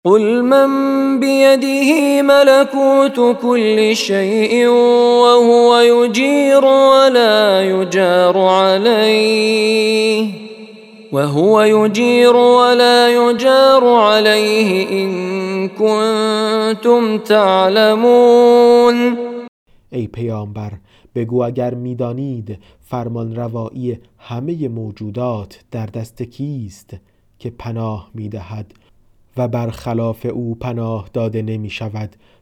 قل من بيده ملكوت كل شيء وهو يجير ولا يجار عليه إن كنتم تعلمون. ای پیامبر بگو اگر میدانید فرمان روایی همه موجودات در دست کیست که پناه میدهد و برخلاف او پناه داده نمی شود